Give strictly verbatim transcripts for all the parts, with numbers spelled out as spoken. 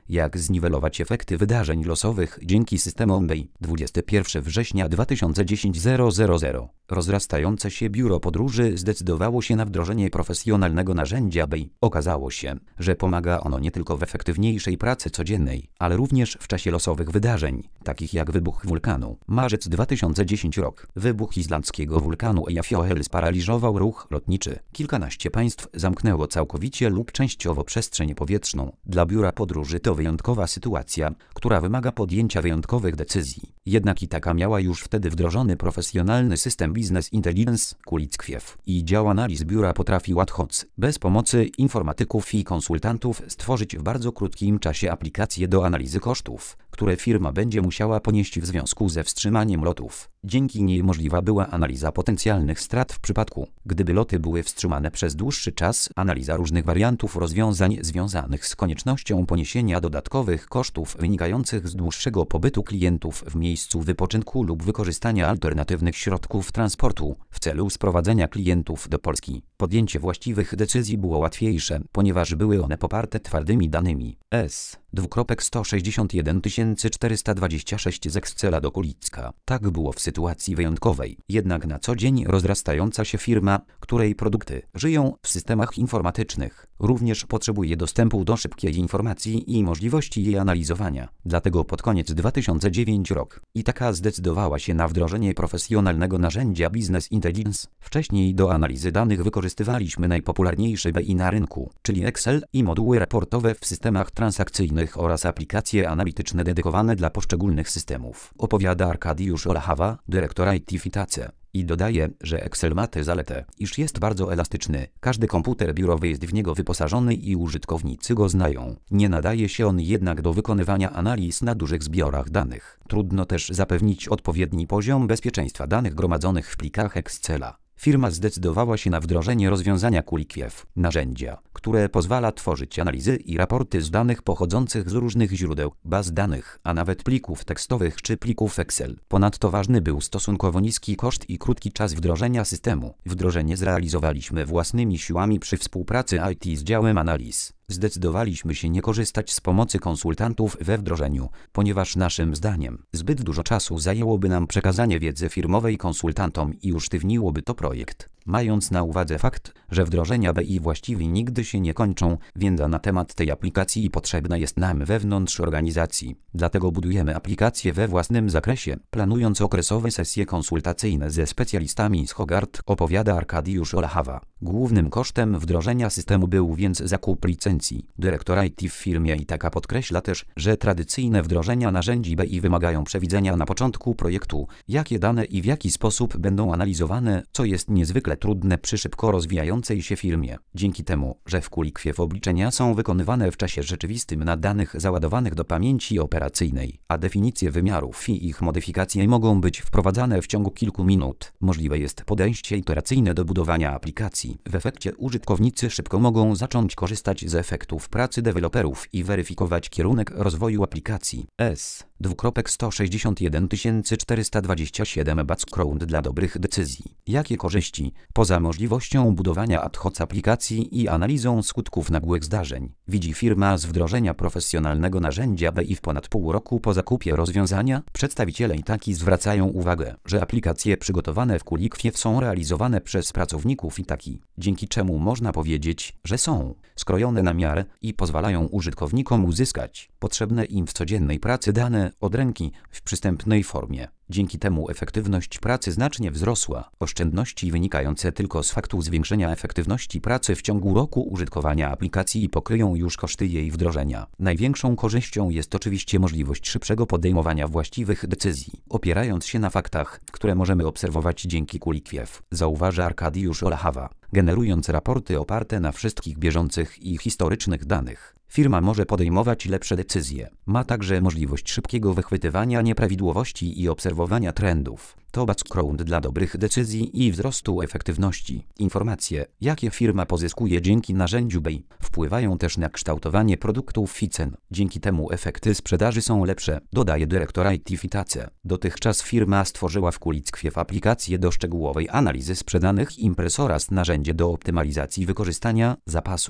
jak zniwelować efekty wydarzeń losowych dzięki systemom B E I. dwudziestego pierwszego września dwa tysiące dziesiątego. Rozrastające się biuro podróży zdecydowało się na wdrożenie profesjonalnego narzędzia B E I. Okazało się, że pomaga ono nie tylko w efektywniejszej pracy codziennej, ale również w czasie losowych wydarzeń, takich jak wybuch wulkanu. Marzec dwa tysiące dziesiąty rok. Wybuch islandzkiego wulkanu Eyjafjallajökull sparaliżował ruch lotniczy. Kilkanaście państw zamknęło całkowicie lub częściowo przestrzeń powietrzną. Dla biura podróży to wyjątkowa sytuacja, która wymaga podjęcia wyjątkowych decyzji. Jednak i taka miała już wtedy wdrożony profesjonalny system Business Intelligence Kulickiew i dział analiz biura potrafił ad hoc, bez pomocy informatyków i konsultantów stworzyć w bardzo krótkim czasie aplikację do analizy kosztów, które firma będzie musiała ponieść w związku ze wstrzymaniem lotów. Dzięki niej możliwa była analiza potencjalnych strat w przypadku, gdyby loty były wstrzymane przez dłuższy czas, analiza różnych wariantów rozwiązań związanych z koniecznością poniesienia dodatkowych kosztów wynikających z dłuższego pobytu klientów w miejscu wypoczynku lub wykorzystania alternatywnych środków transportu w celu sprowadzenia klientów do Polski. Podjęcie właściwych decyzji było łatwiejsze, ponieważ były one poparte twardymi danymi. S. sto sześćdziesiąt jeden tysięcy czterysta dwadzieścia sześć z Excela do Kulicka. Tak było w sytuacji wyjątkowej. Jednak na co dzień rozrastająca się firma, której produkty żyją w systemach informatycznych, również potrzebuje dostępu do szybkiej informacji i możliwości jej analizowania. Dlatego pod koniec dwa tysiące dziewiąty rok Itaka zdecydowała się na wdrożenie profesjonalnego narzędzia Business Intelligence. Wcześniej do analizy danych wykorzystywaliśmy najpopularniejszy B E I na rynku, czyli Excel i moduły raportowe w systemach transakcyjnych oraz aplikacje analityczne dedykowane dla poszczególnych systemów. Opowiada Arkadiusz Olachawa, dyrektor I T w Itace. I dodaje, że Excel ma tę zaletę, iż jest bardzo elastyczny. Każdy komputer biurowy jest w niego wyposażony i użytkownicy go znają. Nie nadaje się on jednak do wykonywania analiz na dużych zbiorach danych. Trudno też zapewnić odpowiedni poziom bezpieczeństwa danych gromadzonych w plikach Excela. Firma zdecydowała się na wdrożenie rozwiązania Kulickiew, narzędzia, które pozwala tworzyć analizy i raporty z danych pochodzących z różnych źródeł, baz danych, a nawet plików tekstowych czy plików Excel. Ponadto ważny był stosunkowo niski koszt i krótki czas wdrożenia systemu. Wdrożenie zrealizowaliśmy własnymi siłami przy współpracy I T z działem analiz. Zdecydowaliśmy się nie korzystać z pomocy konsultantów we wdrożeniu, ponieważ naszym zdaniem zbyt dużo czasu zajęłoby nam przekazanie wiedzy firmowej konsultantom i usztywniłoby to projekt. Mając na uwadze fakt, że wdrożenia B E I właściwie nigdy się nie kończą, wiedza na temat tej aplikacji potrzebna jest nam wewnątrz organizacji. Dlatego budujemy aplikację we własnym zakresie, planując okresowe sesje konsultacyjne ze specjalistami z Hogarth, opowiada Arkadiusz Olachawa. Głównym kosztem wdrożenia systemu był więc zakup licencji. Dyrektor I T w firmie Itaka podkreśla też, że tradycyjne wdrożenia narzędzi B E I wymagają przewidzenia na początku projektu, jakie dane i w jaki sposób będą analizowane, co jest niezwykle trudne przy szybko rozwijającej się firmie. Dzięki temu, że w Kulickiew obliczenia są wykonywane w czasie rzeczywistym na danych załadowanych do pamięci operacyjnej, a definicje wymiarów i ich modyfikacje mogą być wprowadzane w ciągu kilku minut, możliwe jest podejście iteracyjne do budowania aplikacji. W efekcie użytkownicy szybko mogą zacząć korzystać z efektów pracy deweloperów i weryfikować kierunek rozwoju aplikacji. S. sto sześćdziesiąt jeden tysięcy czterysta dwadzieścia siedem background dla dobrych decyzji. Jakie korzyści, poza możliwością budowania ad hoc aplikacji i analizą skutków nagłych zdarzeń, widzi firma z wdrożenia profesjonalnego narzędzia B E I w ponad pół roku po zakupie rozwiązania? Przedstawiciele Itaki zwracają uwagę, że aplikacje przygotowane w Kulickiew są realizowane przez pracowników Itaki, dzięki czemu można powiedzieć, że są skrojone na miarę i pozwalają użytkownikom uzyskać potrzebne im w codziennej pracy dane od ręki w przystępnej formie. Dzięki temu efektywność pracy znacznie wzrosła. Oszczędności wynikające tylko z faktu zwiększenia efektywności pracy w ciągu roku użytkowania aplikacji pokryją już koszty jej wdrożenia. Największą korzyścią jest oczywiście możliwość szybszego podejmowania właściwych decyzji, opierając się na faktach, które możemy obserwować dzięki Kulickiew, zauważa Arkadiusz Olachawa. Generując raporty oparte na wszystkich bieżących i historycznych danych, firma może podejmować lepsze decyzje. Ma także możliwość szybkiego wychwytywania nieprawidłowości i obserwowania trendów. To background dla dobrych decyzji i wzrostu efektywności. Informacje, jakie firma pozyskuje dzięki narzędziu B E I, wpływają też na kształtowanie produktów i cen. Dzięki temu efekty sprzedaży są lepsze, dodaje dyrektor I T w Itace. Dotychczas firma stworzyła w Kulickiew aplikację do szczegółowej analizy sprzedanych imprez oraz narzędzie do optymalizacji wykorzystania zapasów.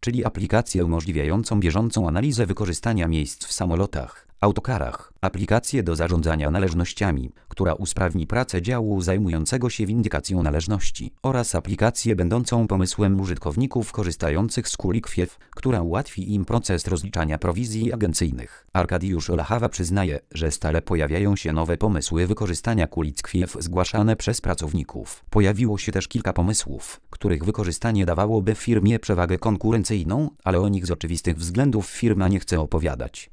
czyli aplikację umożliwiającą bieżącą analizę wykorzystania miejsc w samolotach, autokarach, aplikację do zarządzania należnościami, która usprawni pracę działu zajmującego się windykacją należności, oraz aplikację będącą pomysłem użytkowników korzystających z QuickFiew, która ułatwi im proces rozliczania prowizji agencyjnych. Arkadiusz Olachawa przyznaje, że stale pojawiają się nowe pomysły wykorzystania QuickFiew zgłaszane przez pracowników. Pojawiło się też kilka pomysłów, których wykorzystanie dawałoby firmie przewagę konkurencyjną, ale o nich z oczywistych względów firma nie chce opowiadać.